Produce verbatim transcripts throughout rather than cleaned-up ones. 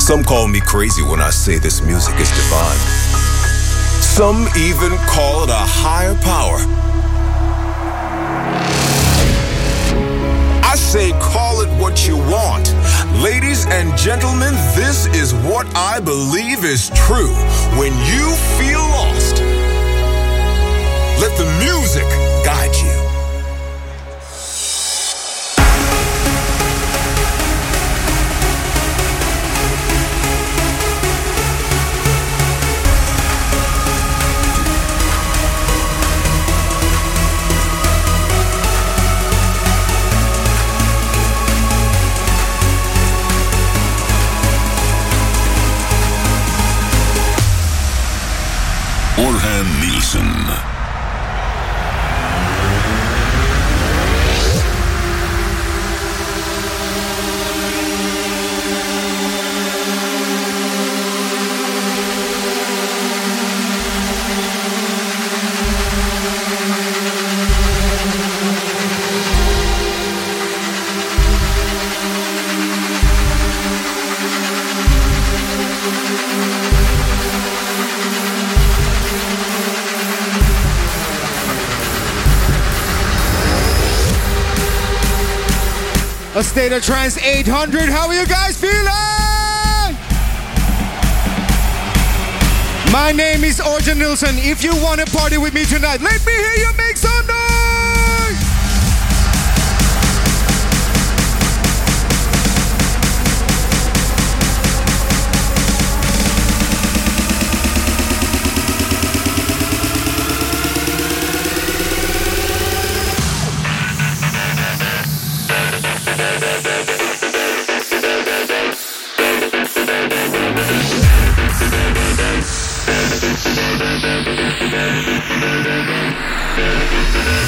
Some call me crazy when I say this music is divine. Some even call it a higher power. I say call it what you want. Ladies and gentlemen, this is what I believe is true. When you feel lost, let the music guide you. Orhan Nilsen. A State of Trance eight hundred, how are you guys feeling? My name is Orjan Nilsen. If you want to party with me tonight, let me hear you make some noise! We'll be right back.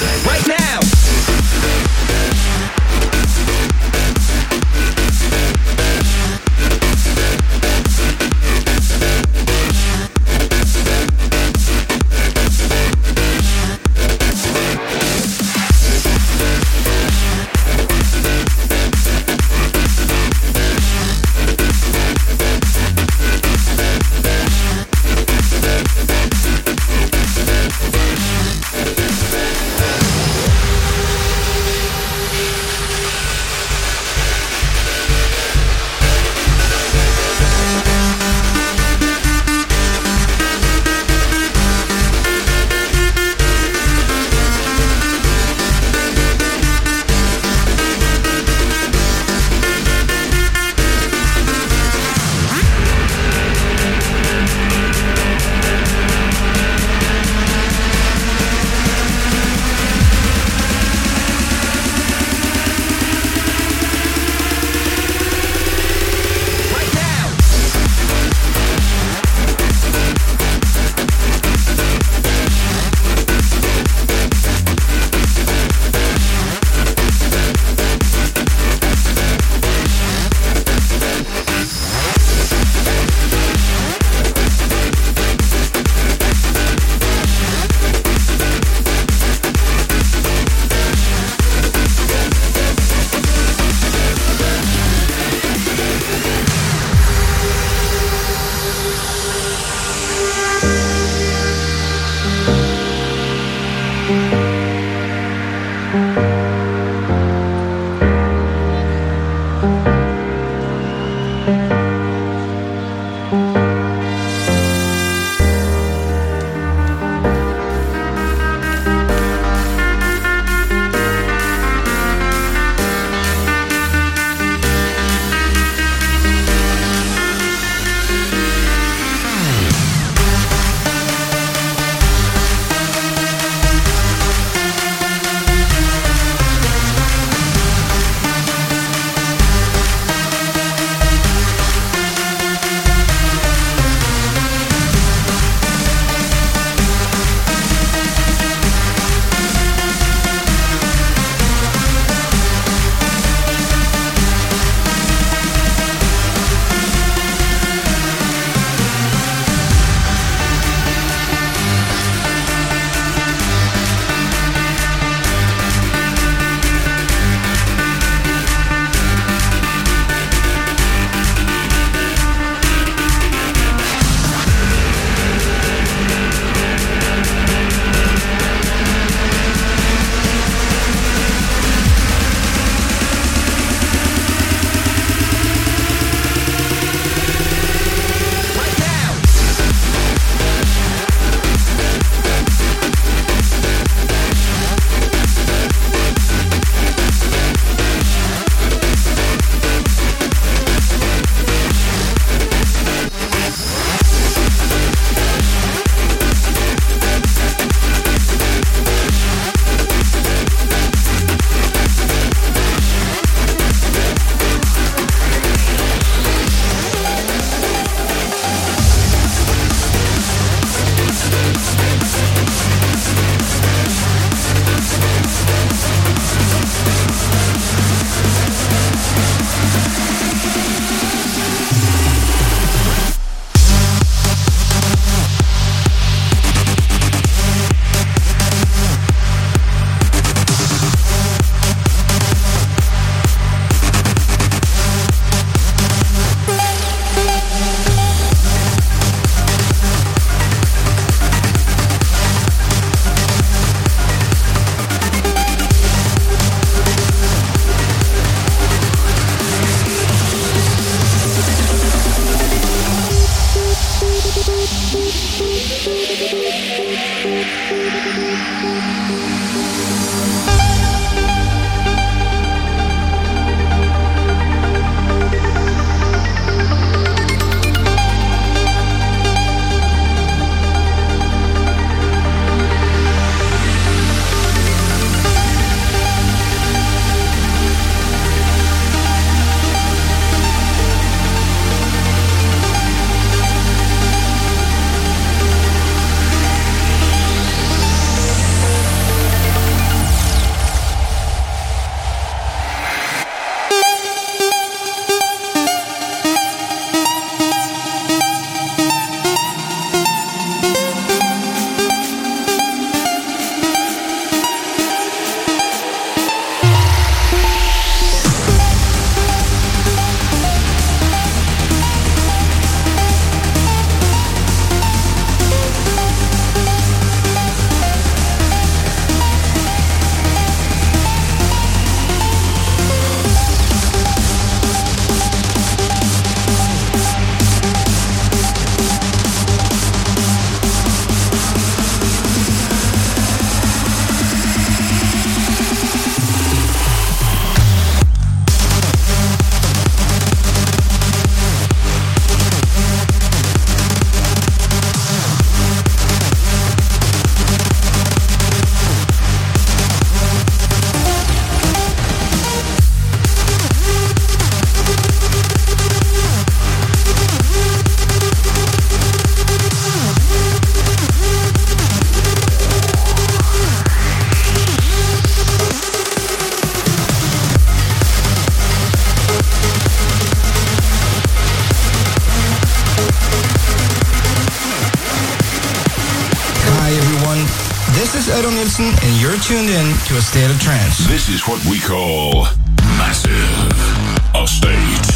And you're tuned in to A State of Trance. This is what we call massive. A state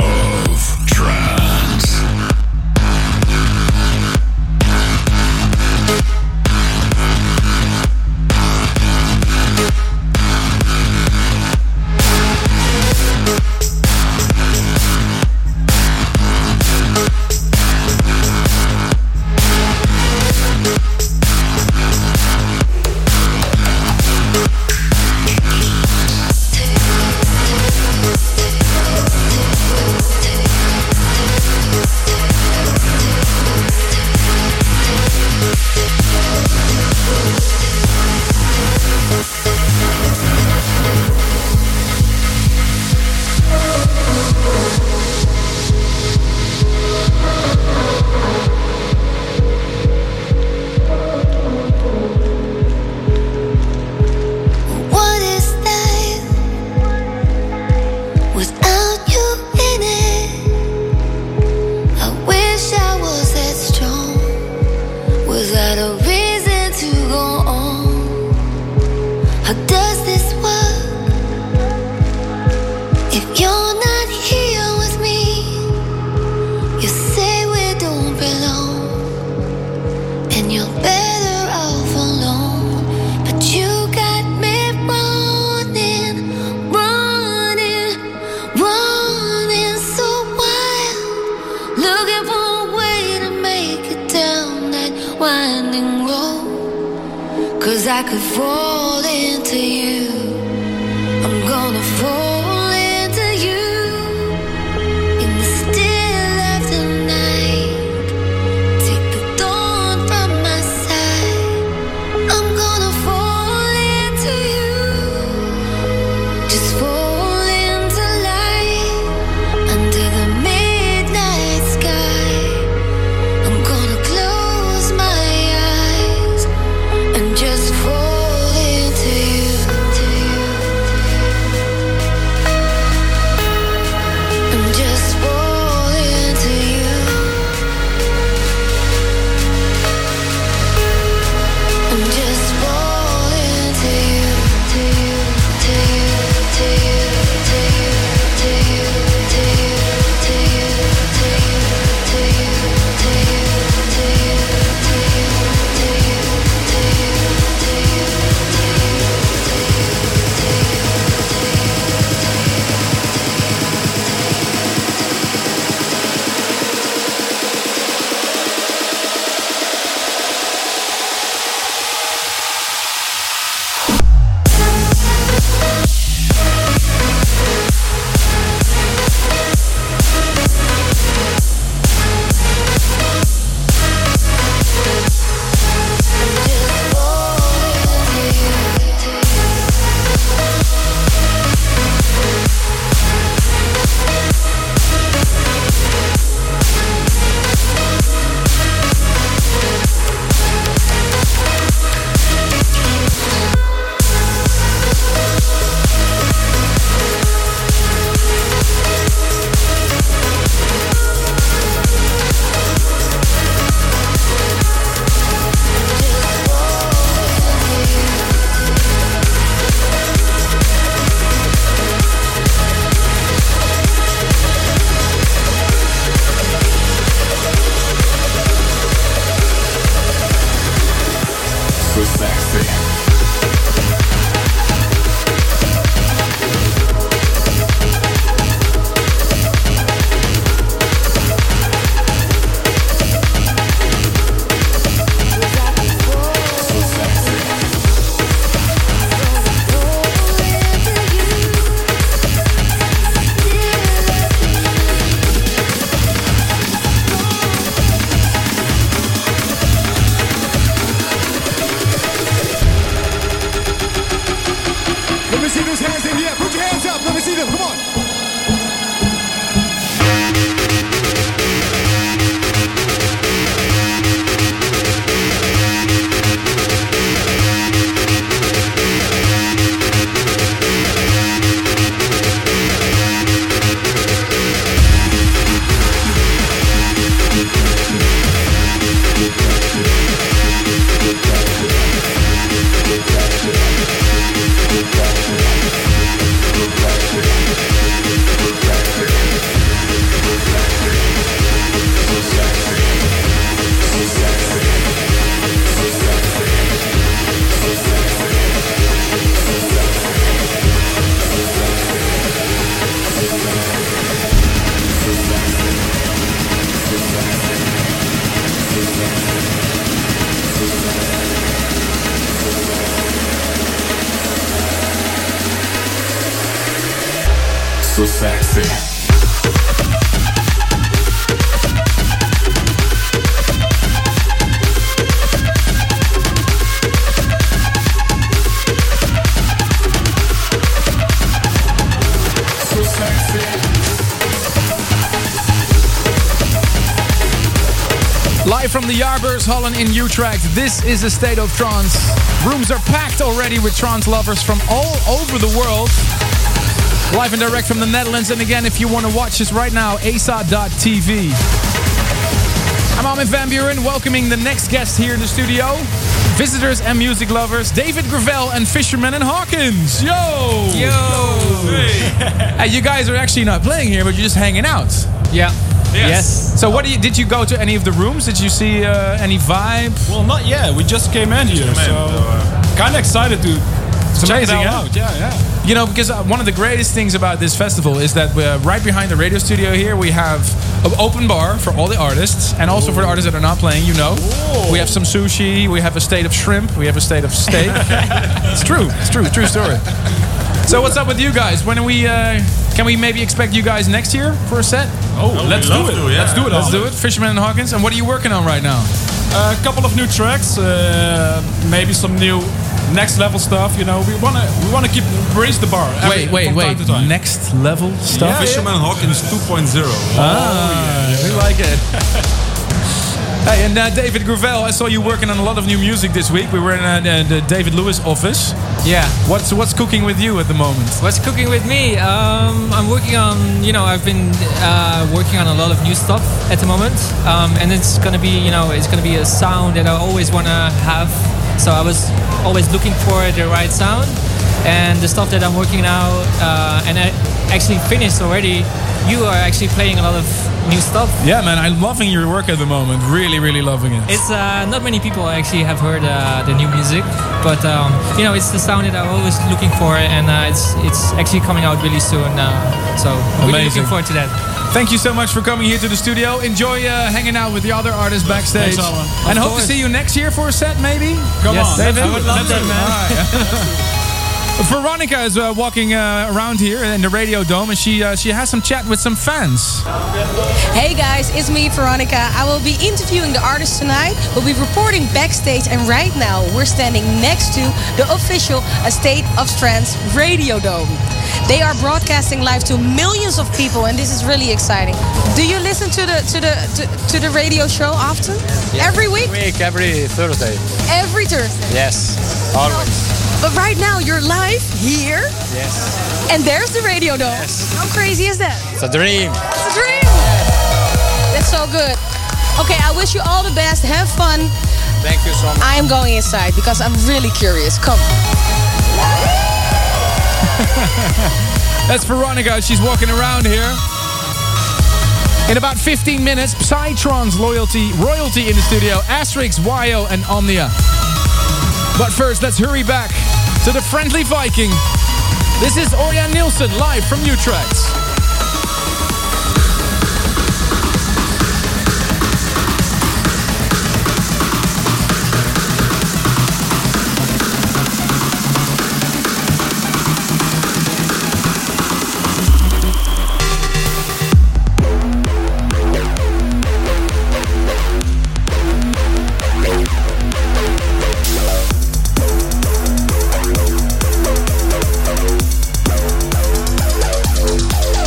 of trance. Just falling So sexy. Live from the Jaarbeurs Hallen in Utrecht, this is A State of Trance. Rooms are packed already with trance lovers from all over the world. Live and direct from the Netherlands. And again, if you want to watch this right now, A S A dot T V. I'm Armin van Buuren, welcoming the next guest here in the studio. Visitors and music lovers, David Gravell and Fisherman and Hawkins. Yo! Yo! Hey. Hey, you guys are actually not playing here, but you're just hanging out. Yeah. Yes. yes. So what do you, did you go to any of the rooms? Did you see uh, any vibe? Well, not yet. We just came in here, came so in, uh, kind of excited to it's check amazing, it huh? out. Yeah, yeah. You know, because one of the greatest things about this festival is that uh, right behind the radio studio here, we have an open bar for all the artists, and also Ooh. for the artists that are not playing, you know. Ooh. We have some sushi, we have a state of shrimp, we have a state of steak. It's true, it's true, true story. So what's up with you guys? When are we, uh, can we maybe expect you guys next year for a set? Oh, oh let's, do it. To, yeah. let's do it. Let's do it. Fisherman and Hawkins. And what are you working on right now? Uh, a couple of new tracks, uh, maybe some new next level stuff. You know, we wanna we wanna keep raise the bar. Every, wait, wait, wait. Time to time. Next level stuff. Yeah, Fisherman and Hawkins two point oh. Ah, oh, yeah, we like it. Hey, and uh, David Gravell, I saw you working on a lot of new music this week. We were in uh, the, the David Lewis office. Yeah. What's what's cooking with you at the moment? What's cooking with me? Um, I'm working on, you know, I've been uh, working on a lot of new stuff at the moment, um, and it's gonna be, you know, it's gonna be a sound that I always wanna have. So I was always looking for the right sound, and the stuff that I'm working now, uh, and I actually finished already. You are actually playing a lot of new stuff. Yeah, man, I'm loving your work at the moment. Really, really loving it. It's uh, not many people actually have heard uh, the new music, but um, you know, it's the sound that I'm always looking for, and uh, it's it's actually coming out really soon. Uh, so I'm really looking forward to that. Thank you so much for coming here to the studio. Enjoy uh, hanging out with the other artists backstage. Thanks, and hope to see you next year for a set, maybe. Come yes, on, David. I would love that, man. All right. Veronica is uh, walking uh, around here in the Radio Dome, and she uh, she has some chat with some fans. Hey guys, it's me, Veronica. I will be interviewing the artists tonight. We'll be reporting backstage, and right now we're standing next to the official A State of Trance Radio Dome. They are broadcasting live to millions of people, and this is really exciting. Do you listen to the to the to, to the radio show often? Yes. Every week? Every week, every Thursday. Every Thursday. Yes, always. But right now you're live here. Yes. And there's the Radio Dome. Yes. How crazy is that? It's a dream. It's a dream. That's so good. Okay, I wish you all the best. Have fun. Thank you so much. I am going inside because I'm really curious. Come. That's Veronica. She's walking around here. In about fifteen minutes, Psytrance loyalty, royalty in the studio. Asterix, Wyo, and Omnia. But first, let's hurry back to the Friendly Viking. This is Orjan Nilsen live from Utrecht. We'll be right back.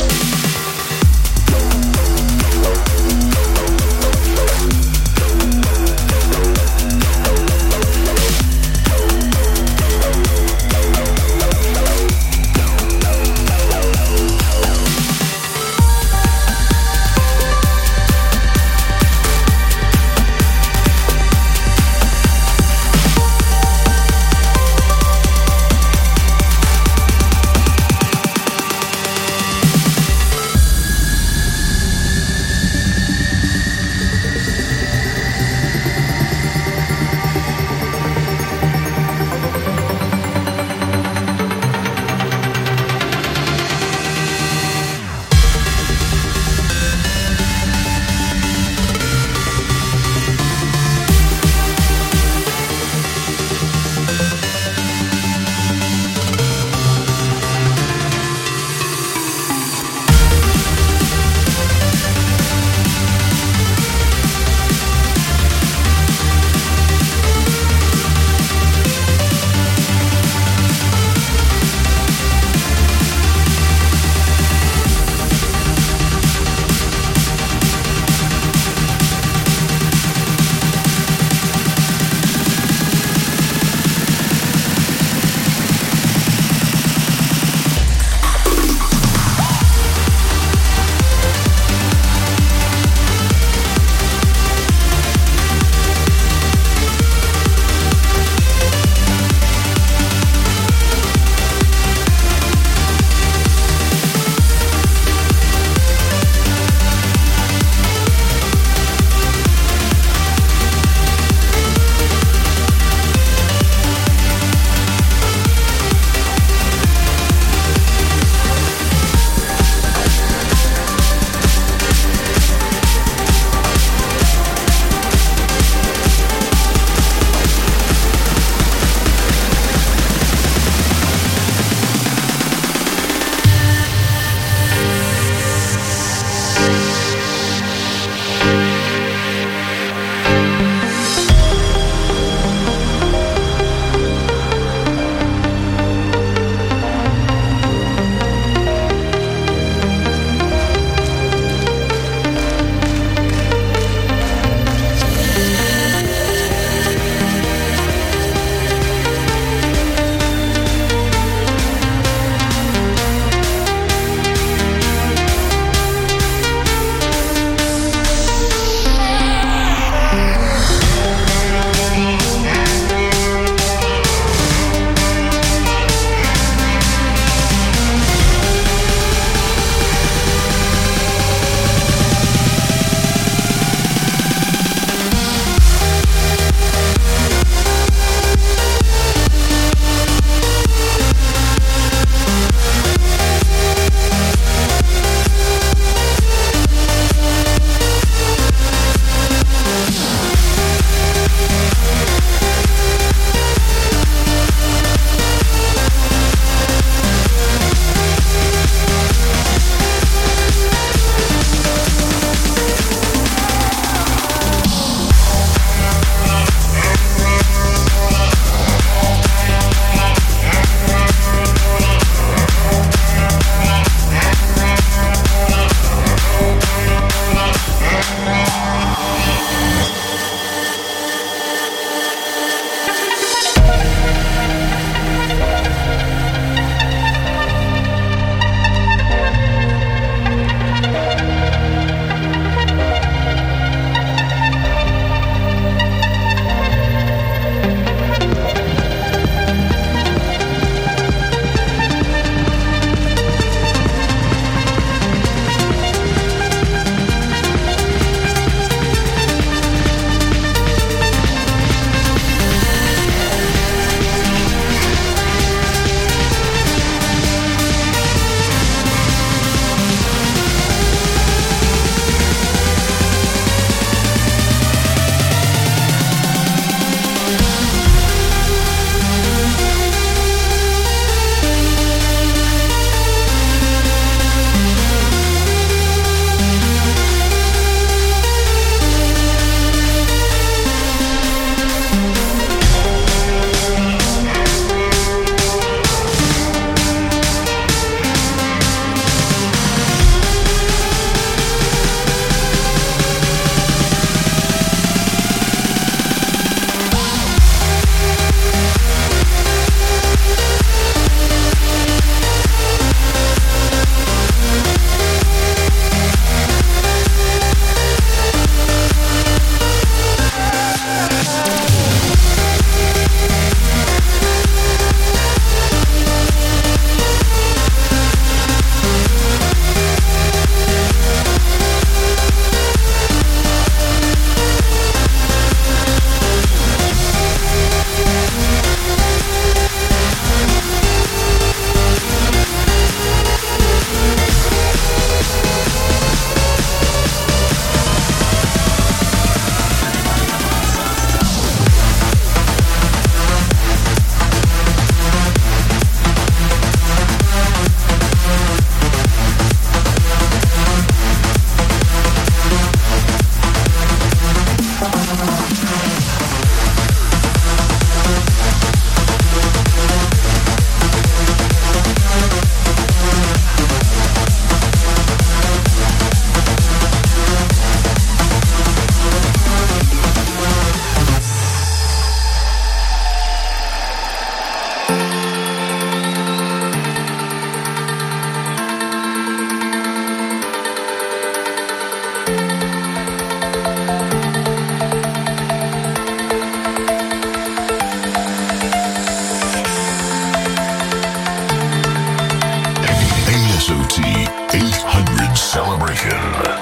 S O T eight hundred celebration.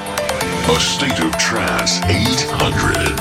A State of Trance eight hundred.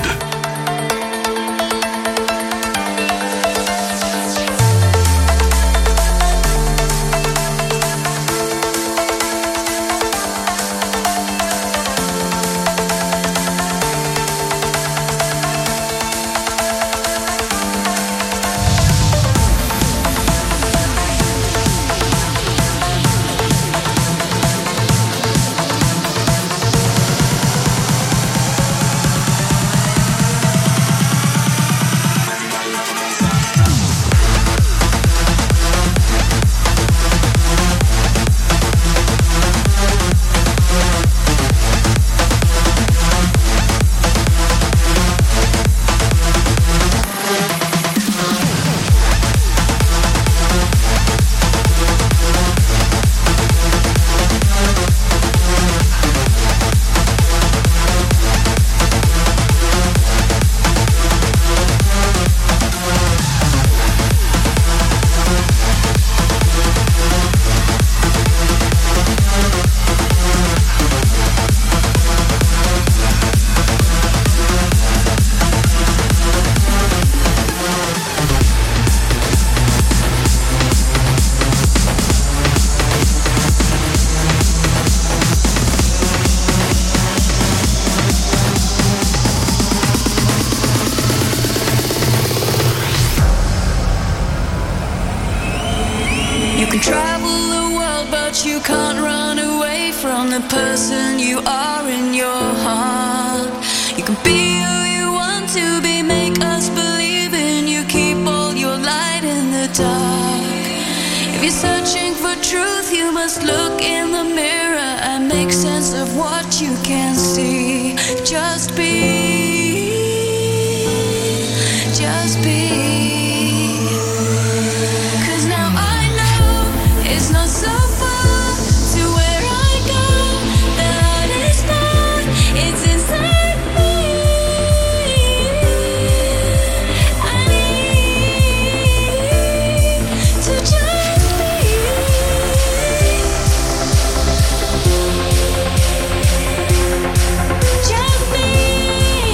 Just be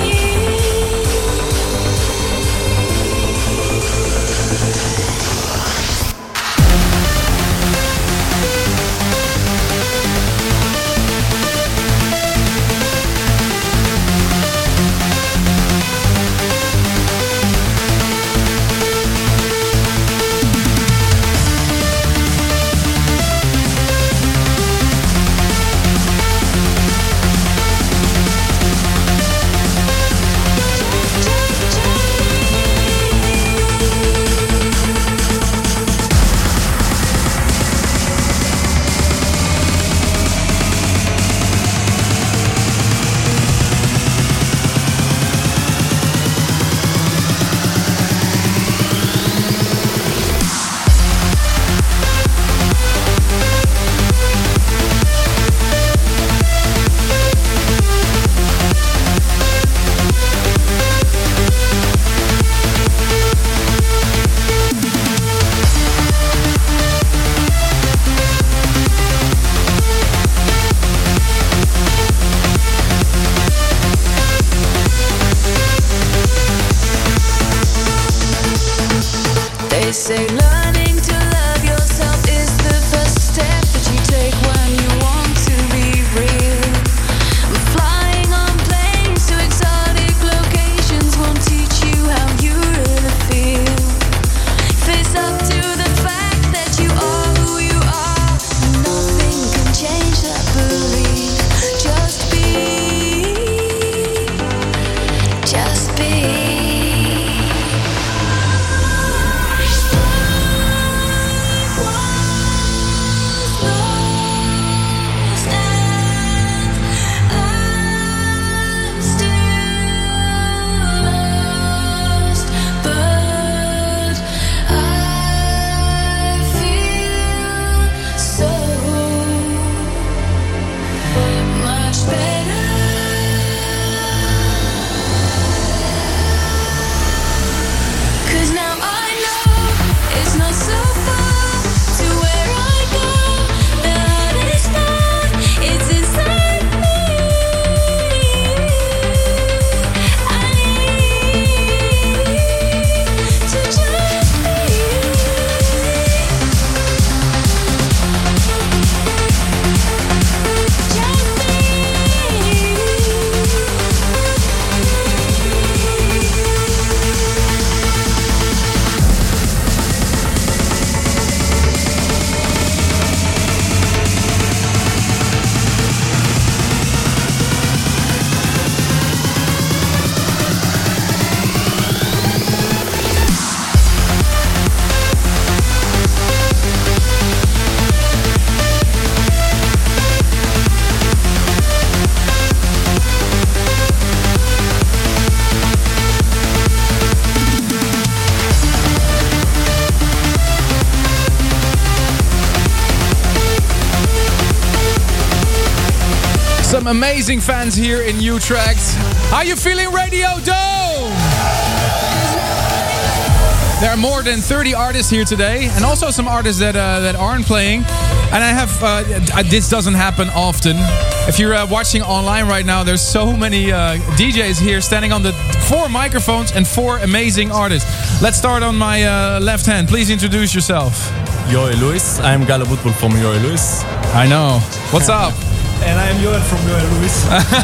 Some amazing fans here in Utrecht. How you feeling, Radio Dome? There are more than thirty artists here today, and also some artists that uh, that aren't playing. And I have uh, this doesn't happen often. If you're uh, watching online right now, there's so many uh, D Js here standing on the four microphones and four amazing artists. Let's start on my uh, left hand. Please introduce yourself. Joey Lewis. I'm Gala Bootbull from Joey Lewis. I know. What's up? And I'm Johan from Joey Lewis.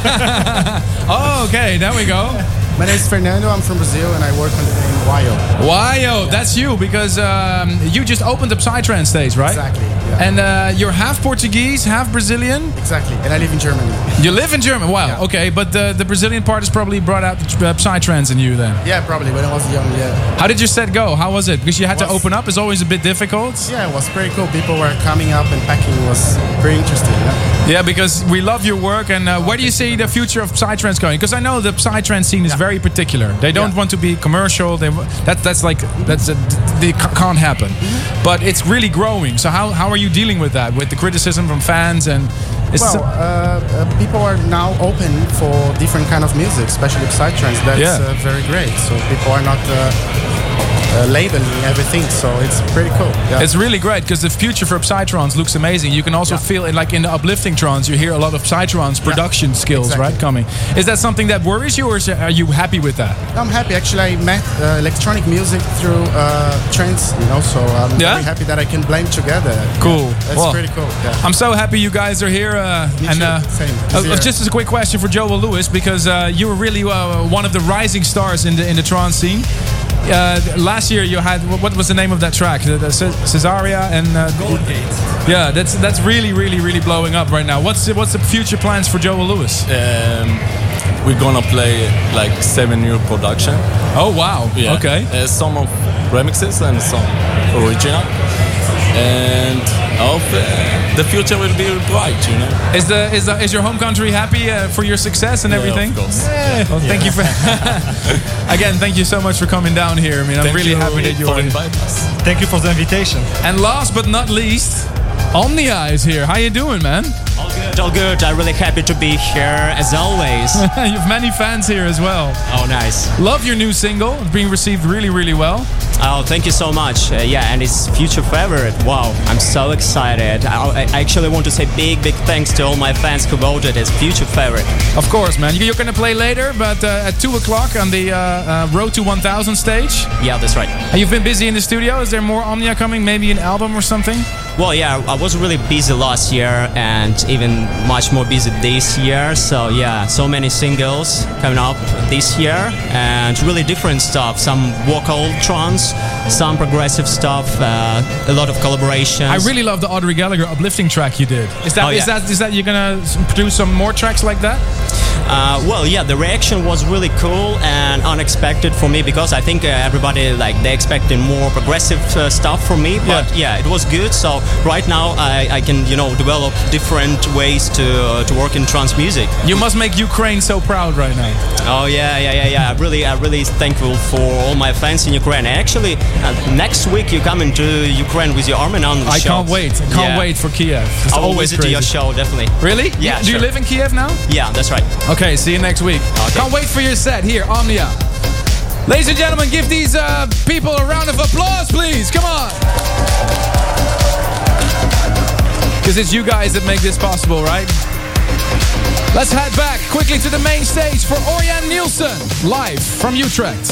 Oh, okay. There we go. My name is Fernando. I'm from Brazil and I work on the name Wayo. Wayo, that's you because um, you just opened up Psytrance stage, right? Exactly. Yeah. And uh, you're half Portuguese, half Brazilian. Exactly. And I live in Germany. You live in Germany. Wow. Yeah. Okay, but the, the Brazilian part has probably brought out the uh, Psytrance in you then. Yeah, probably when I was young. Yeah. How did your set go? How was it? Because you had was, to open up. It's always a bit difficult. Yeah, it was pretty cool. People were coming up and packing. It was pretty interesting. Yeah. Yeah, because we love your work. And uh, where do you see the future of Psytrance going? Because I know the Psytrance scene is yeah. very particular. They don't yeah. want to be commercial. They that that's like that's a, they can't happen. Mm-hmm. But it's really growing. So how how are you dealing with that? With the criticism from fans and well, uh, uh, people are now open for different kind of music, especially Psytrance. That's yeah. uh, very great. So people are not uh, uh, labeling everything. So it's pretty cool. Yeah. It's really great because the future for Psytrance looks amazing. You can also yeah. feel it, like in the uplifting trance, you hear a lot of Psytrance production yeah. skills, exactly. right, coming. Is that something that worries you, or are you happy with that? I'm happy. Actually, I met uh, electronic music through uh, trance, you know. So I'm yeah? very happy that I can blend together. Cool. Yeah, that's well, pretty cool. Yeah. I'm so happy you guys are here. Uh, Me and too. uh, Same. uh, just as a quick question for Joel Lewis, because uh, you were really uh, one of the rising stars in the in the trance scene. Uh, last year you had, what was the name of that track? The, the Cesaria and uh, Golden Gate. Yeah, that's that's really really really blowing up right now. What's the, what's the future plans for Joel Lewis? Um, we're gonna play like seven new production. Oh wow! Yeah. Okay. Uh, some of remixes and some original. And I hope uh, the future will be bright, you know. Is the is the, is your home country happy uh, for your success and yeah, everything? Of course. Yeah. Well, thank yeah. you for again. Thank you so much for coming down here. I mean, I'm thank really you happy that you're for inviting us. Thank you for the invitation. And last but not least, Omnia is here. How you doing, man? All good, all good. I'm really happy to be here as always. You have many fans here as well. Oh, nice. Love your new single. It's being received really, really well. Oh, thank you so much. Uh, yeah, and it's future favorite. Wow, I'm so excited. I, I actually want to say big, big thanks to all my fans who voted as future favorite. Of course, man. You're going to play later, but uh, at two o'clock on the uh, uh, Road to one thousand stage. Yeah, that's right. And you've been busy in the studio. Is there more Omnia coming? Maybe an album or something? Well, yeah, I was really busy last year and even much more busy this year. So, yeah, so many singles coming up this year and really different stuff. Some vocal trance, some progressive stuff, uh, a lot of collaborations. I really love the Audrey Gallagher uplifting track you did. Is that, oh, yeah. is that, is that you're going to produce some more tracks like that? Uh, well, yeah, the reaction was really cool and unexpected for me because I think uh, everybody, like, they expected more progressive uh, stuff from me. But, yeah. yeah, it was good. So, right now, I, I can, you know, develop different ways to uh, to work in trance music. You must make Ukraine so proud right now. Oh, yeah, yeah, yeah, yeah. I'm really, I'm really thankful for all my fans in Ukraine. Actually, uh, next week, you're coming to Ukraine with your Armin on the I show. can't wait. I can't yeah. wait for Kiev. It's I will always visit crazy. your show, definitely. Really? Yeah, Do sure. you live in Kiev now? Yeah, that's right. Okay, see you next week. Okay. Can't wait for your set here, Omnia. Ladies and gentlemen, give these uh, people a round of applause, please. Come on. Because it's you guys that make this possible, right? Let's head back quickly to the main stage for Orjan Nilsen, live from Utrecht.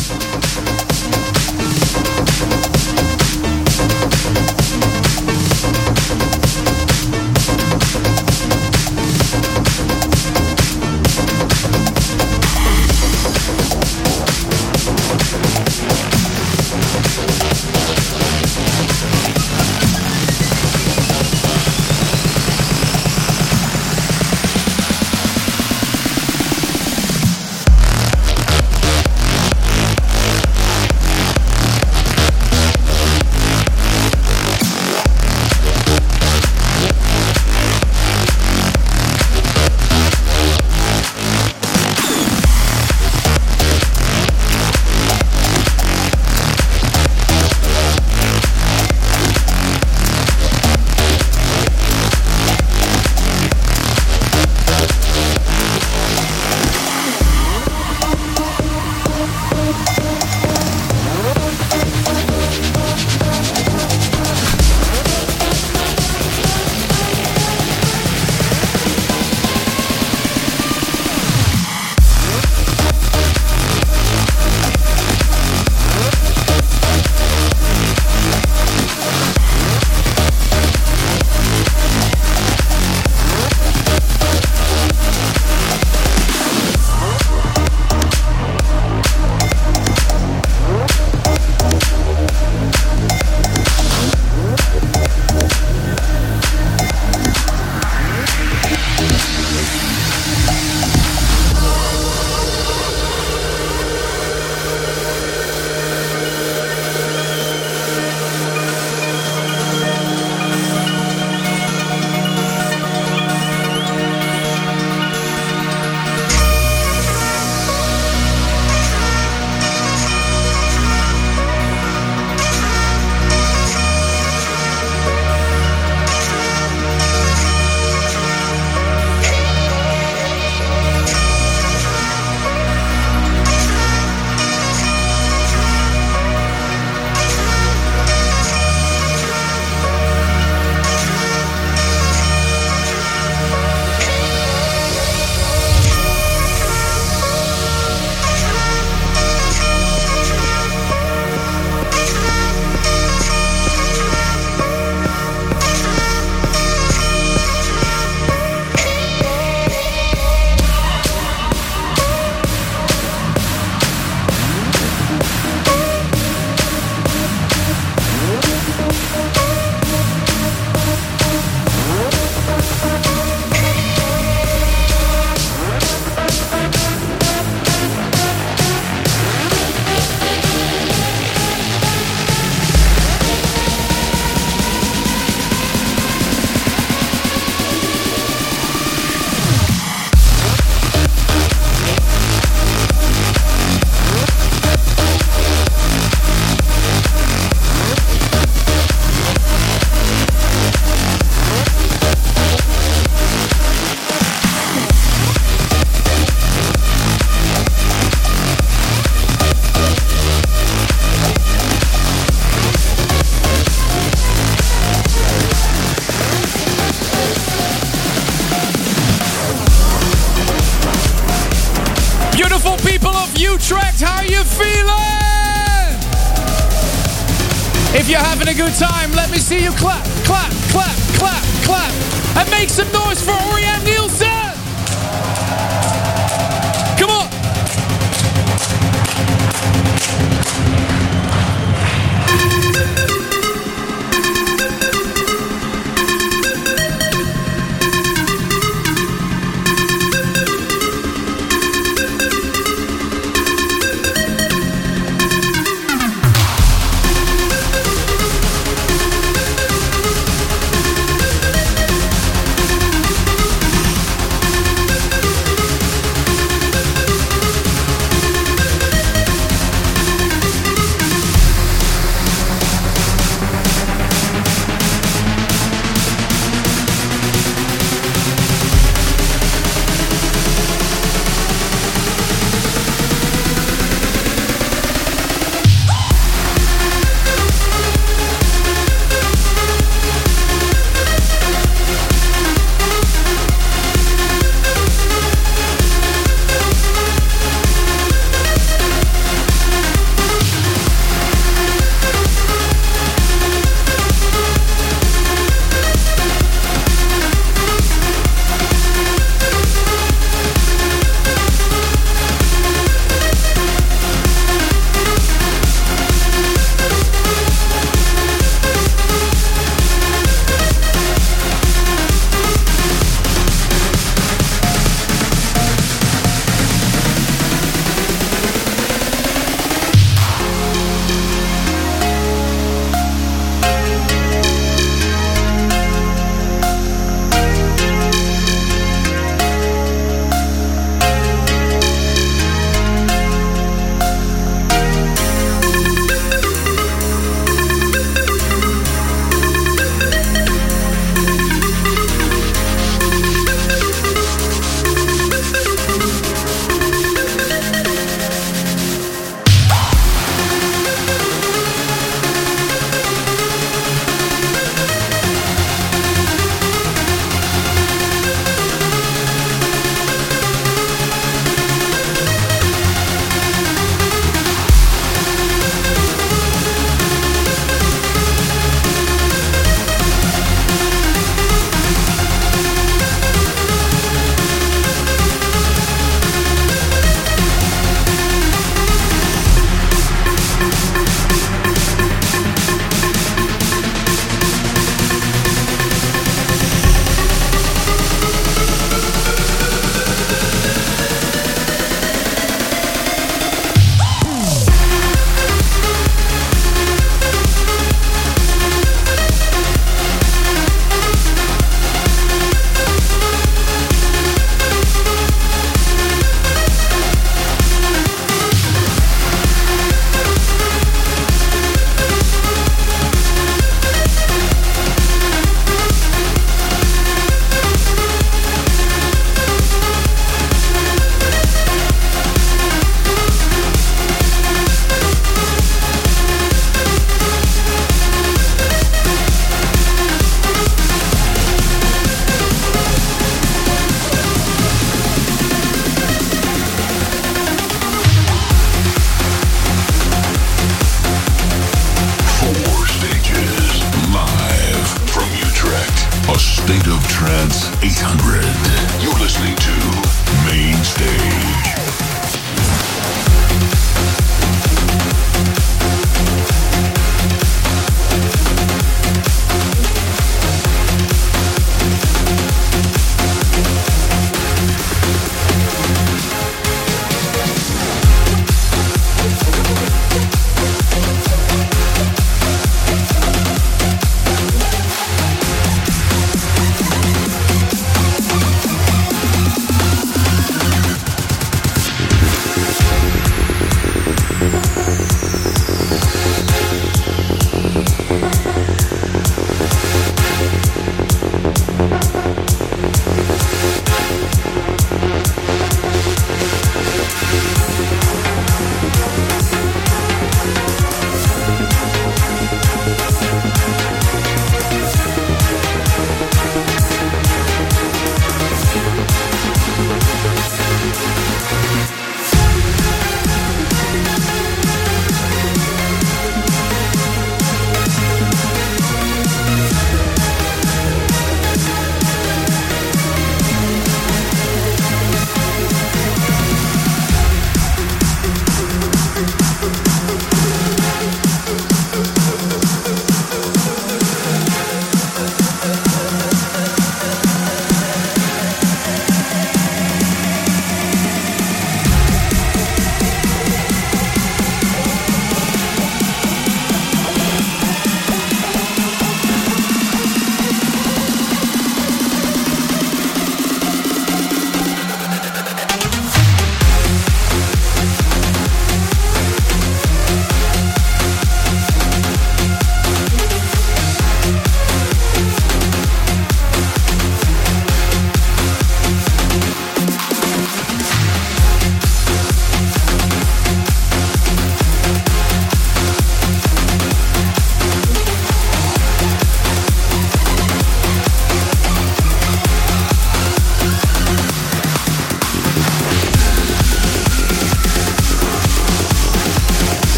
of Utrecht. How you feeling? If you're having a good time, let me see you clap, clap, clap, clap, clap. And make some noise for Orianne Nielsen. Come on.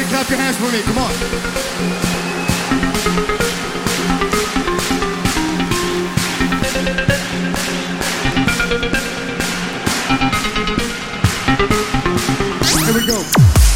clap your hands for me. Come on. Here we go.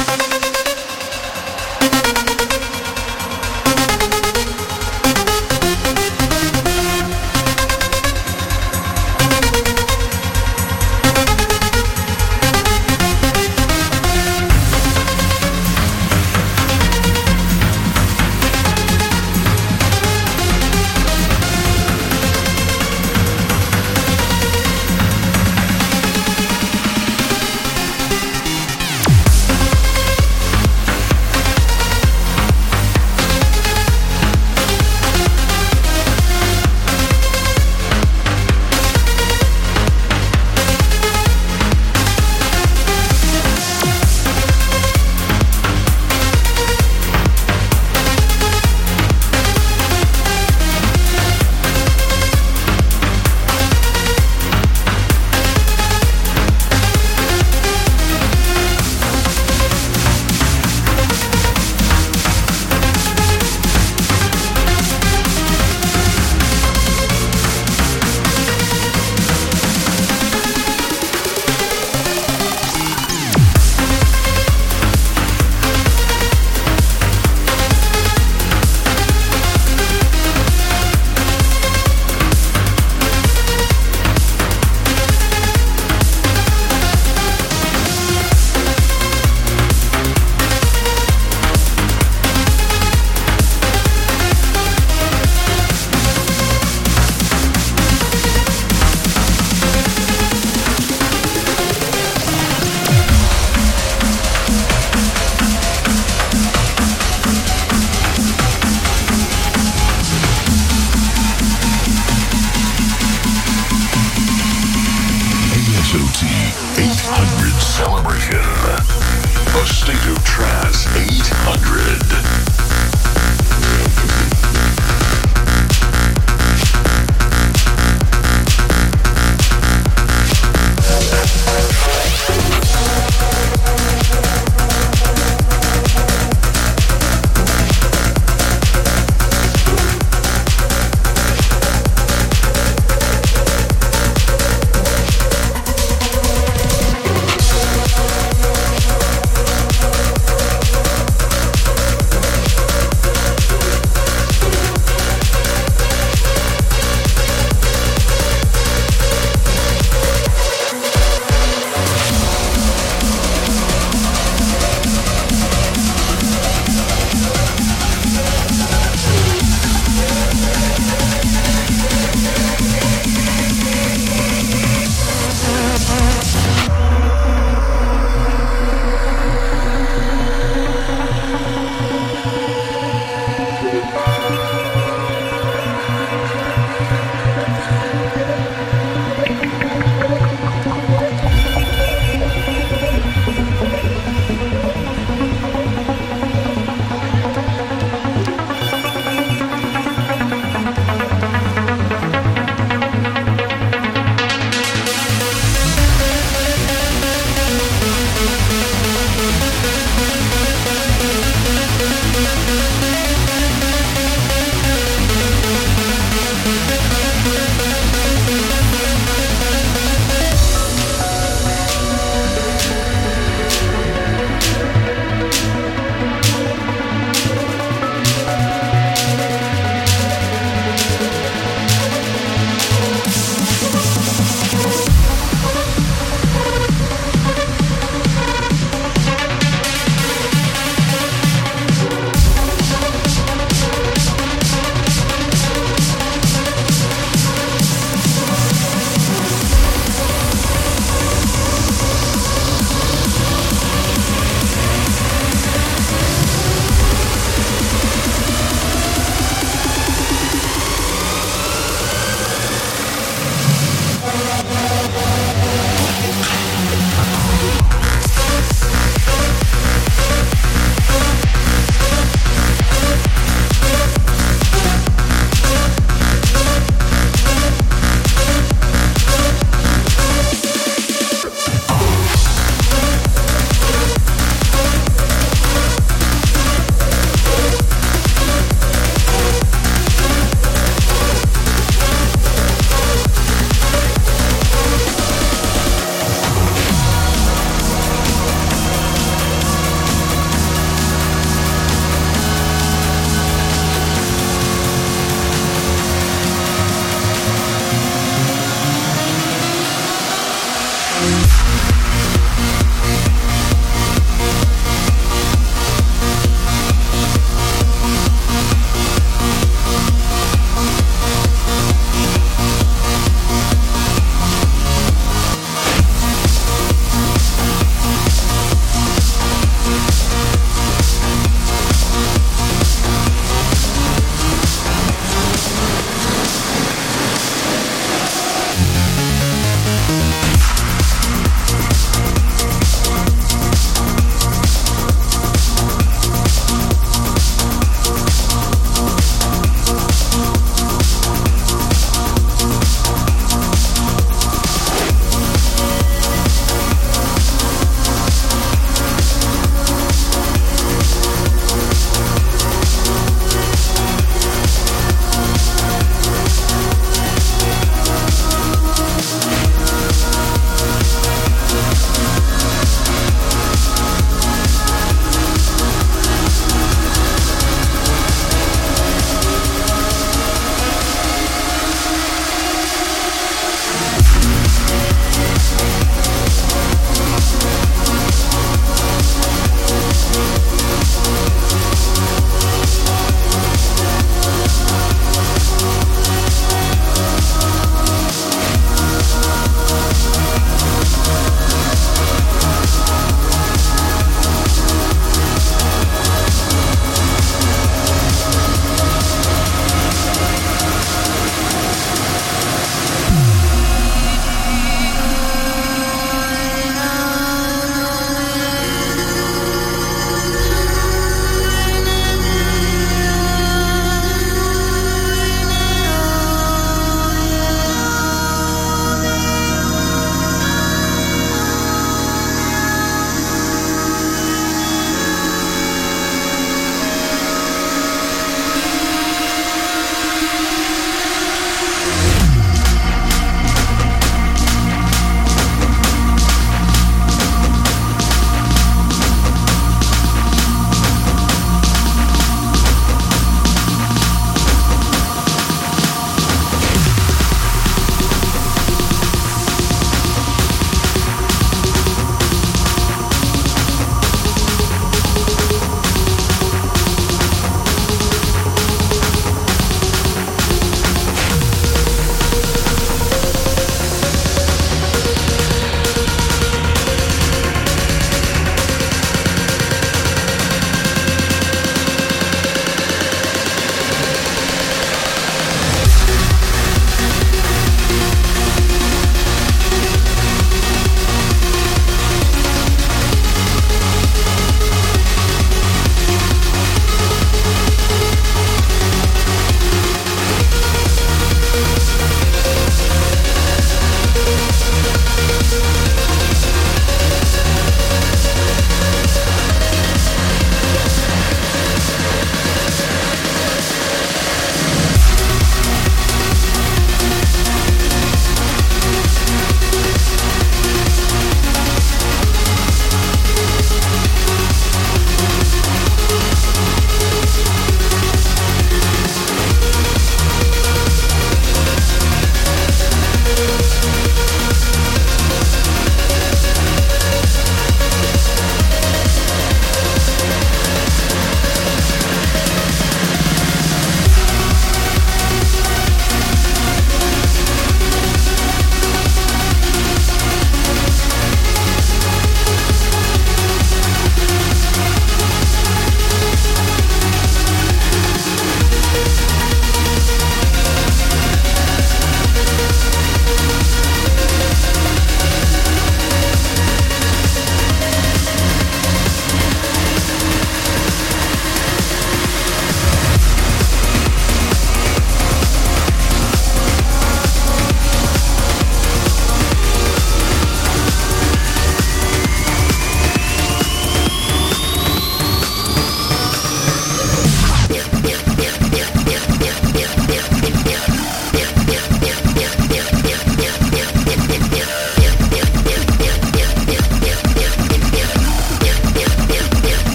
eight hundred celebration. A State of Trance eight hundred.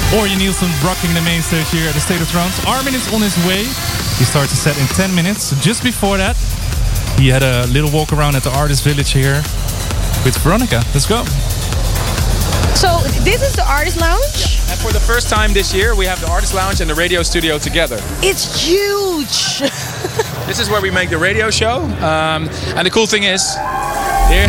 Orjan Nilsen rocking the main stage here at the State of Trance. Armin is on his way. He starts the set in ten minutes. Just before that, he had a little walk around at the Artist Village here with Veronica. Let's go. So this is the Artist Lounge? Yeah. And for the first time this year, we have the Artist Lounge and the radio studio together. It's huge. This is where we make the radio show. Um, and the cool thing is, here,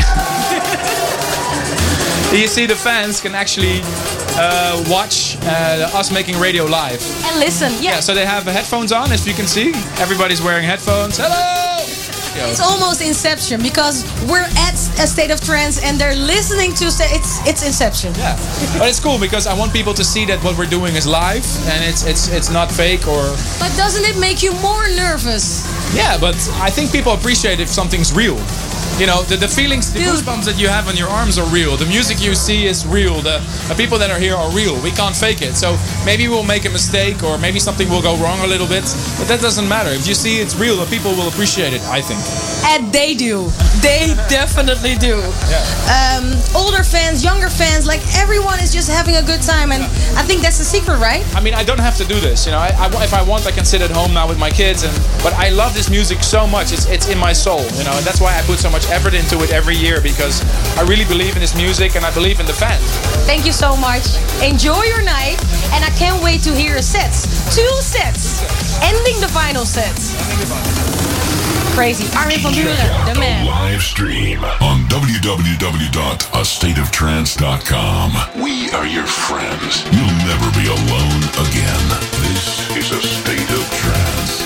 you see the fans can actually uh, watch uh, us making radio live. And listen, yeah. Yeah, so they have headphones on, as you can see. Everybody's wearing headphones. Hello! Yo. It's almost Inception because we're at a State of Trance and they're listening to it's it's Inception. Yeah, but it's cool because I want people to see that what we're doing is live and it's it's it's not fake or. But doesn't it make you more nervous? Yeah, but I think people appreciate if something's real. You know, the, the feelings, the Dude. goosebumps that you have on your arms are real. The music you see is real. The, the people that are here are real. We can't fake it. So maybe we'll make a mistake or maybe something will go wrong a little bit. But that doesn't matter. If you see it's real, the people will appreciate it, I think. And they do. They definitely do. Yeah. Um, older fans, younger fans, like everyone is just having a good time. And I think that's the secret, right? I mean, I don't have to do this. You know, I, I, if I want, I can sit at home now with my kids. And But I love this music so much. It's, it's in my soul, you know, and that's why I put so much effort into it every year because I really believe in this music and I believe in the fans. Thank you so much. Enjoy your night and I can't wait to hear sets. Two sets. Ending the final set. Crazy. Armin van Buuren, the man. Live stream on w w w dot a state of trance dot com. We are your friends. You'll never be alone again. This is A State of Trance.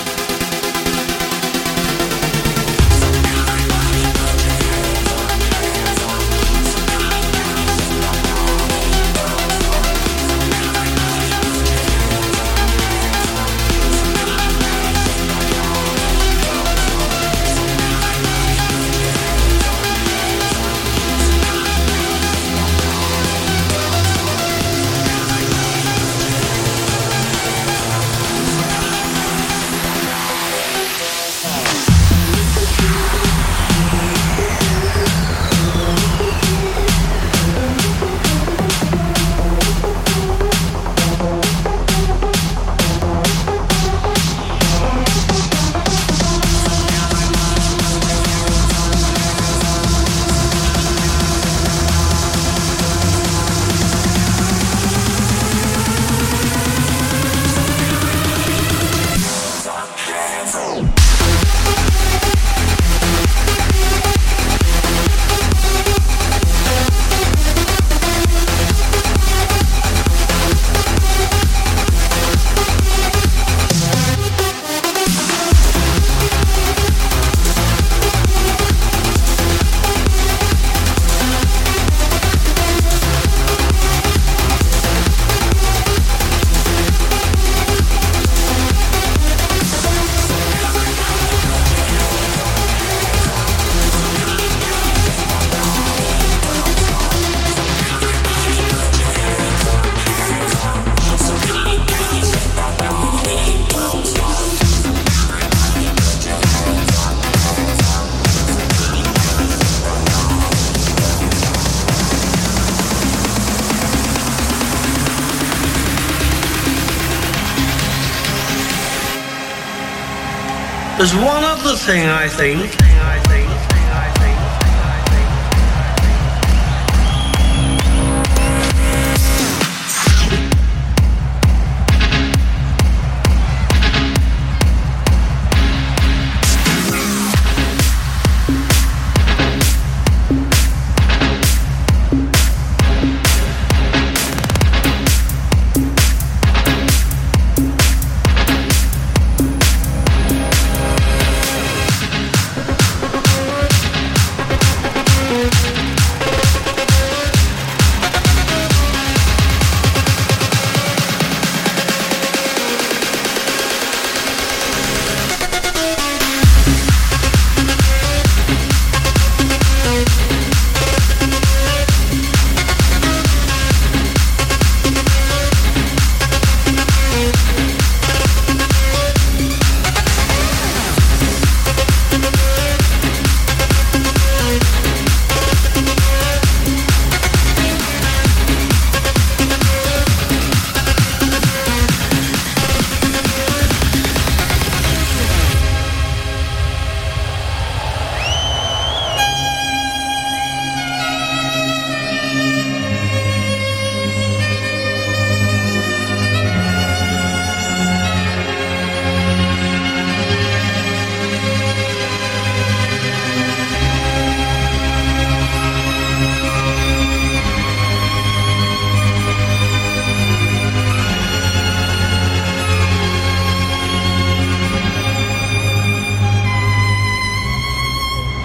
There's one other thing I think.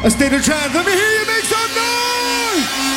A State of Trance. Let me hear you make some noise!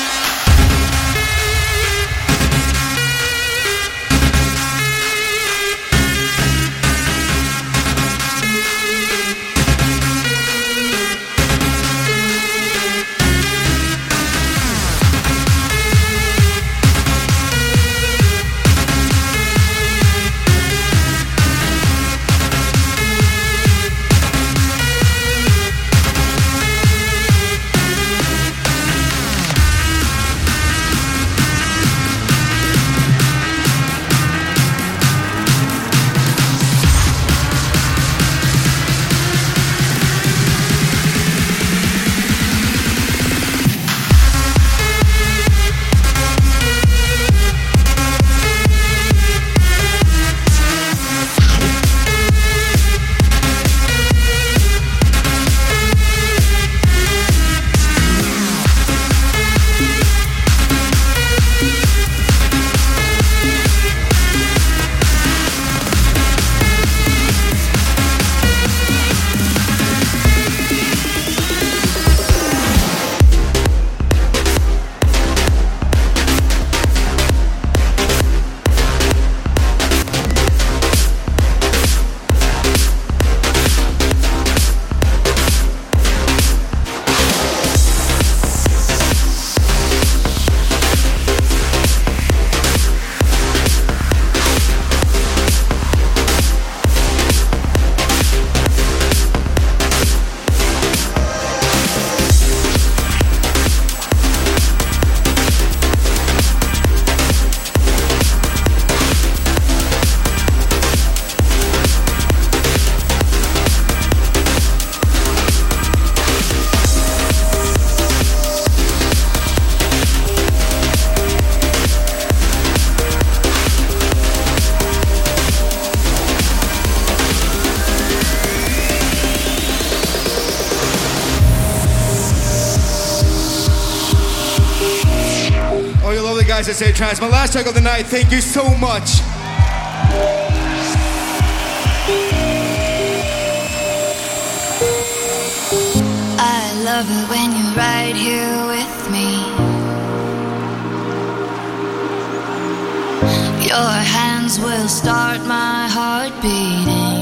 Guys at State Trance, my last track of the night. Thank you so much. I love it when you're right here with me. Your hands will start my heart beating.